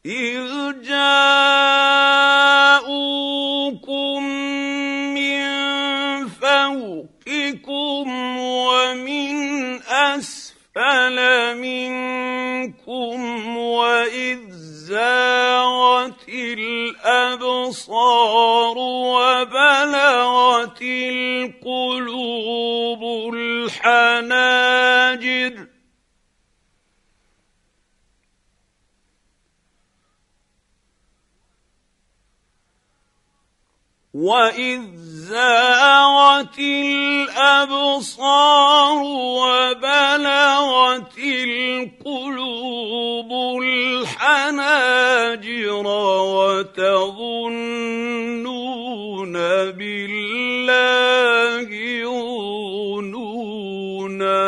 إِذْ جَاءُوكُم مِّن فَوْقِكُمْ وَمِنْ أَسْفَلَ مِنكُمْ وَإِذْ زَاغَتِ الْأَبْصَارُ وَبَلَغَتِ الْقُلُوبُ الْحَنَاجِرَ وَإِذْ زَاغَتِ الْأَبْصَارُ وَبَلَغَتِ الْقُلُوبُ الْحَنَاجِرَ وَتَظُنُّونَ بِاللَّهِ الظُّنُونَا